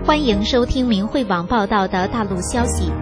欢迎收听明慧网报道的大陆消息。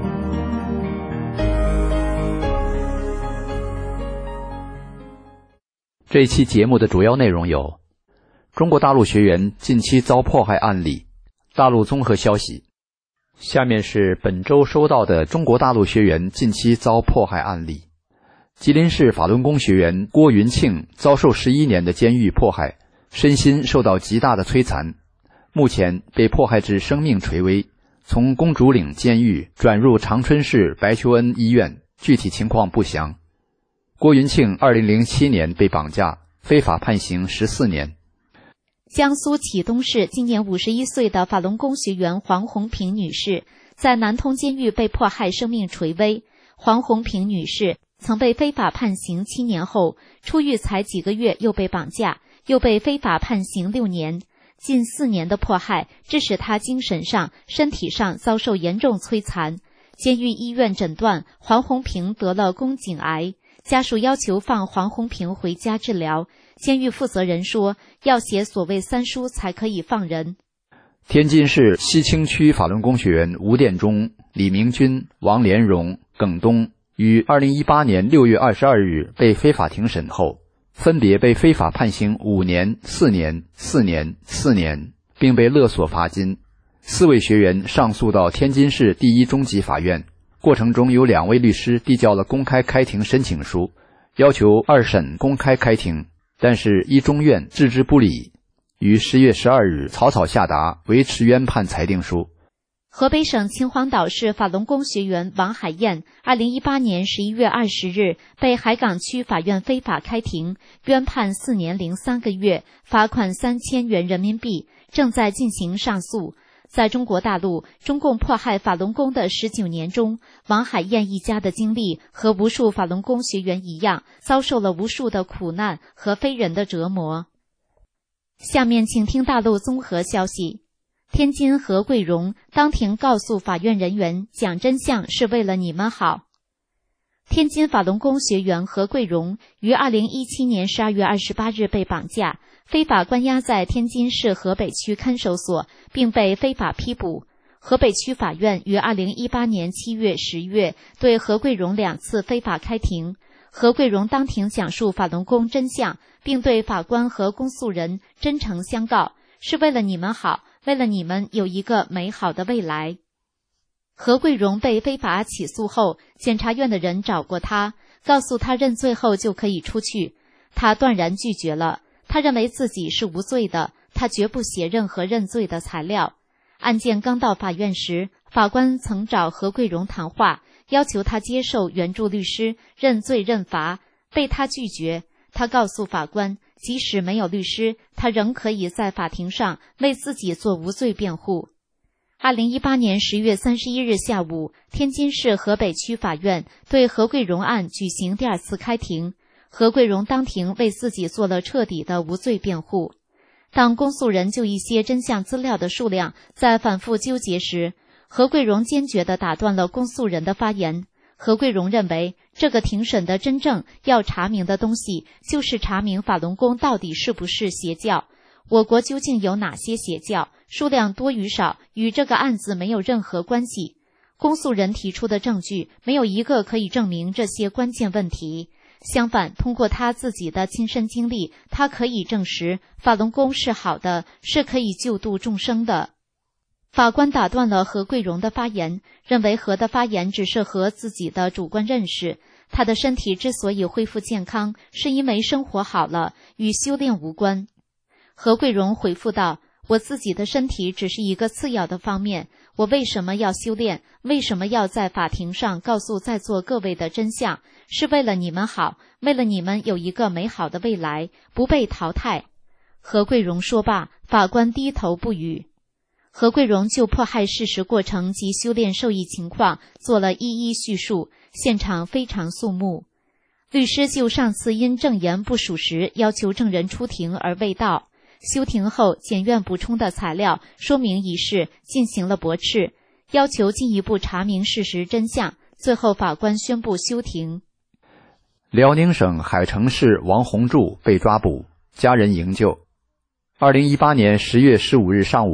这一期节目的主要内容有：中国大陆学员近期遭迫害案例，大陆综合消息。下面是本周收到的中国大陆学员近期遭迫害案例。吉林市法轮功学员郭云庆遭受11年的监狱迫害，身心受到极大的摧残，目前被迫害至生命垂危，从公主岭监狱转入长春市白求恩医院，具体情况不详。郭云庆2007年被绑架，非法判刑14年。 江苏启东市今年51岁的法轮功学员黄红平女士在南通监狱被迫害，生命垂危。黄红平女士曾被非法判刑7年后，出狱才几个月又被绑架，又被非法判刑6年。近4年的迫害致使她精神上、身体上遭受严重摧残。监狱医院诊断黄红平得了宫颈癌，家属要求放黄红平回家治疗。监狱负责人说，要写所谓3书才可以放人。 天津市西青区法轮功学员吴殿中、李明军、王连荣、耿东于2018年6月22日被非法庭审后，分别被非法判刑5年、4年、4年、4年，并被勒索罚金。4位学员上诉到天津市第一中级法院，过程中有2位律师递交了公开开庭申请书，要求2审公开开庭，但是一中院置之不理，于10月12日草草下达维持原判裁定书。 河北省秦皇岛市法轮功学员王海燕2018年11月20日被海港区法院非法开庭，冤判4年零3个月，罚款3000元人民币，正在进行上诉。在中国大陆，中共迫害法轮功的19年中，王海燕一家的经历和无数法轮功学员一样，遭受了无数的苦难和非人的折磨。下面请听大陆综合消息。天津何桂荣当庭告诉法院人员，讲真相是为了你们好。天津法轮功学员何桂荣于2017年12月28日被绑架，非法关押在天津市河北区看守所，并被非法批捕。河北区法院于2018年7月、10月对何桂荣2次非法开庭。何桂荣当庭讲述法轮功真相，并对法官和公诉人真诚相告，是为了你们好，为了你们有一个美好的未来。何桂荣被非法起诉后，检察院的人找过他，告诉他认罪后就可以出去，他断然拒绝了。他认为自己是无罪的，他绝不写任何认罪的材料。案件刚到法院时，法官曾找何桂荣谈话，要求他接受援助律师认罪认罚，被他拒绝。他告诉法官，即使没有律师，他仍可以在法庭上为自己做无罪辩护。2018年10月31日下午，天津市河北区法院对何桂荣案举行第2次开庭。何桂荣当庭为自己做了彻底的无罪辩护。当公诉人就一些真相资料的数量在反复纠结时，何桂荣坚决地打断了公诉人的发言。何桂荣认为，这个庭审的真正要查明的东西，就是查明法轮功到底是不是邪教，我国究竟有哪些邪教，数量多与少与这个案子没有任何关系。公诉人提出的证据没有一个可以证明这些关键问题。相反，通过他自己的亲身经历，他可以证实法轮功是好的，是可以救度众生的。法官打断了何桂荣的发言，认为何的发言只是何自己的主观认识，他的身体之所以恢复健康，是因为生活好了，与修炼无关。何桂荣回复道，我自己的身体只是一个次要的方面，我为什么要修炼？为什么要在法庭上告诉在座各位的真相？是为了你们好，为了你们有一个美好的未来，不被淘汰。何桂荣说罢，法官低头不语。何桂荣就迫害事实过程及修炼受益情况做了一一叙述，现场非常肃穆。律师就上次因证言不属实要求证人出庭而未到，休庭后检院补充的材料说明一事进行了驳斥，要求进一步查明事实真相，最后法官宣布休庭。 辽宁省海城市王洪柱被抓捕，家人营救。2018年10月15日上午，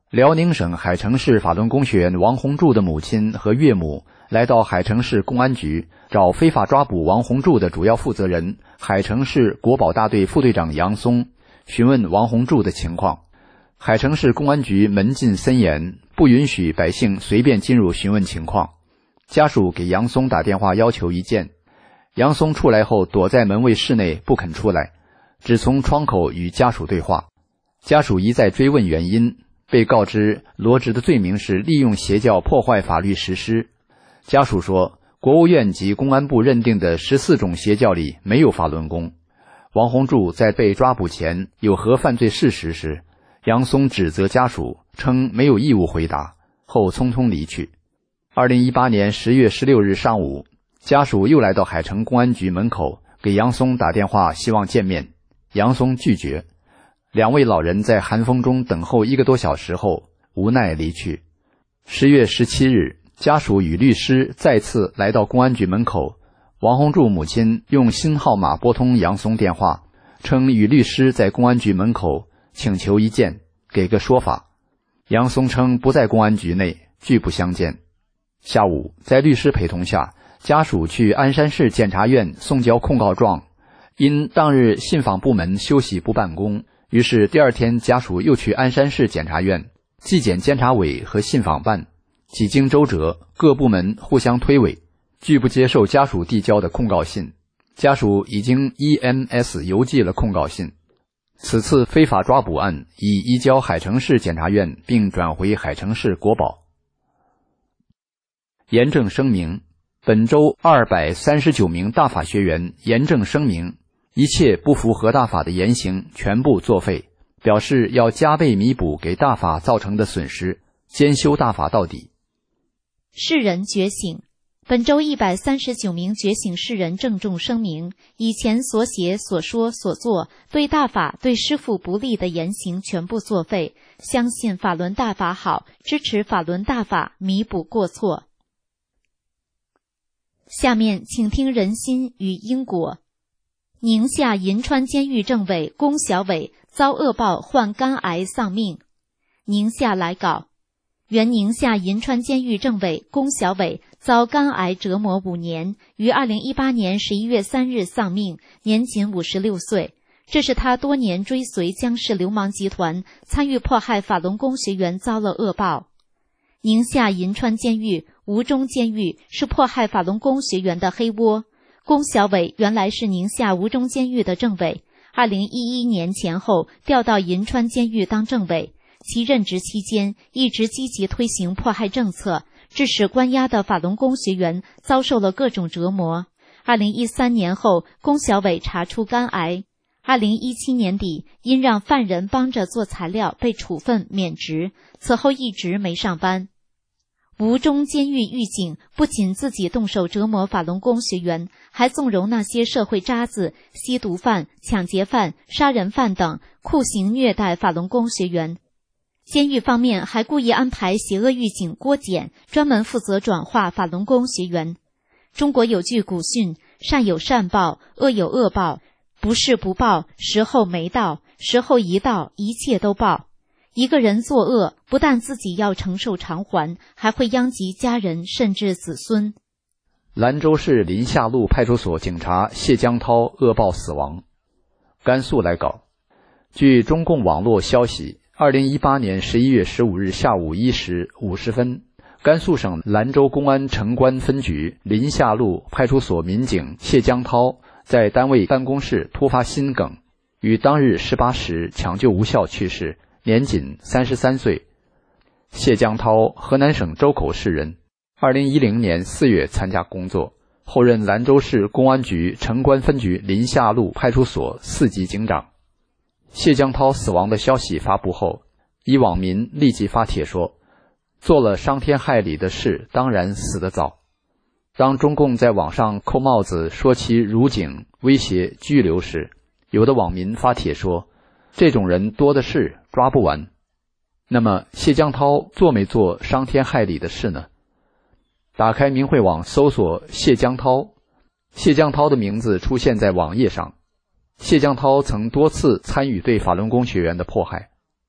辽宁省海城市法轮功学员王洪柱的母亲和岳母来到海城市公安局，找非法抓捕王洪柱的主要负责人海城市国保大队副队长杨松，询问王洪柱的情况。海城市公安局门禁森严，不允许百姓随便进入询问情况。家属给杨松打电话要求一见，杨松出来后躲在门卫室内不肯出来，只从窗口与家属对话。家属一再追问原因，被告知罗织的罪名是利用邪教破坏法律实施。家属说，国务院及公安部认定的14种邪教里没有法轮功。王洪柱在被抓捕前有何犯罪事实时，杨松指责家属，称没有义务回答，后匆匆离去。2018年10月16日上午，家属又来到海城公安局门口给杨松打电话希望见面，杨松拒绝。两位老人在寒风中等候1个多小时后无奈离去。10月17日，家属与律师再次来到公安局门口，王洪柱母亲用新号码拨通杨松电话，称与律师在公安局门口请求一见，给个说法。杨松称不在公安局内，拒不相见。下午，在律师陪同下，家属去鞍山市检察院送交控告状，因当日信访部门休息不办公，于是第二天家属又去鞍山市检察院、纪检监察委和信访办，几经周折，各部门互相推诿，拒不接受家属递交的控告信。家属已经 EMS 邮寄了控告信。此次非法抓捕案已移交海城市检察院，并转回海城市国保。严正声明，本周239名大法学员严正声明，一切不符合大法的言行全部作废，表示要加倍弥补给大法造成的损失，兼修大法到底。 世人觉醒，本周139名觉醒世人郑重声明，以前所写所说所做对大法对师父不利的言行全部作废，相信法轮大法好，支持法轮大法，弥补过错。下面请听人心与因果。宁夏银川监狱政委龚小伟遭恶报患肝癌丧命。宁夏来稿，原宁夏银川监狱政委龚小伟遭肝癌折磨5年，于2018年11月3日丧命，年仅56岁。这是他多年追随江氏流氓集团，参与迫害法轮功学员遭了恶报。宁夏银川监狱、吴中监狱是迫害法轮功学员的黑窝。龚小伟原来是宁夏吴中监狱的政委，2011年前后调到银川监狱当政委。其任职期间一直积极推行迫害政策，致使关押的法轮功学员遭受了各种折磨。2013年后，龚小伟查出肝癌。2017年底，因让犯人帮着做材料被处分免职，此后一直没上班。吴中监狱狱警不仅自己动手折磨法轮功学员，还纵容那些社会渣子、吸毒犯、抢劫犯、杀人犯等酷刑虐待法轮功学员。监狱方面还故意安排邪恶狱警郭简专门负责转化法轮功学员。中国有句古训，善有善报，恶有恶报，不是不报，时候没到，时候一到，一切都报。一个人作恶，不但自己要承受偿还，还会殃及家人甚至子孙。 兰州市临夏路派出所警察谢江涛恶报死亡。甘肃来稿，据中共网络消息，2018年11月15日下午1时50分，甘肃省兰州公安城关分局临夏路派出所民警谢江涛在单位办公室突发心梗，于当日18时抢救无效去世，年仅33岁。谢江涛，河南省周口市人，2010年4月参加工作，后任兰州市公安局城关分局临夏路派出所4级警长。谢江涛死亡的消息发布后，一网民立即发帖说，做了伤天害理的事，当然死得早。当中共在网上扣帽子说其辱警、威胁、拘留时，有的网民发帖说，这种人多的是，抓不完。那么谢江涛做没做伤天害理的事呢？打开明慧网搜索谢江涛，谢江涛的名字出现在网页上。谢江涛曾多次参与对法轮功学员的迫害。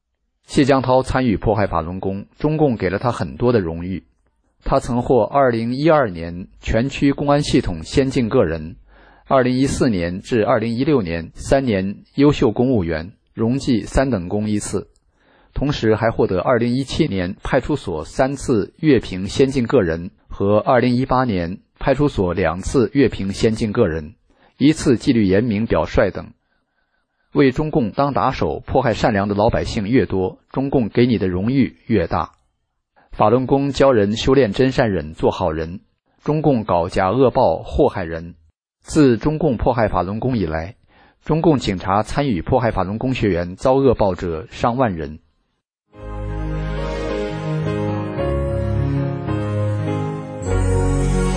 谢江涛参与迫害法轮功，中共给了他很多的荣誉。他曾获2012年全区公安系统先进个人，2014年至2016年3年优秀公务员，荣绩3等功1次，同时还获得2017年派出所3次阅评先进个人和2018年派出所2次阅评先进个人，1次纪律严明表率等。为中共当打手，迫害善良的老百姓越多，中共给你的荣誉越大。法轮功教人修炼真善忍，做好人，中共搞假恶报，祸害人。自中共迫害法轮功以来，中共警察参与迫害法轮功学员遭恶报者上万人。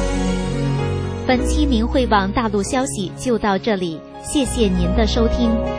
本期明慧网大陆消息就到这里，谢谢您的收听。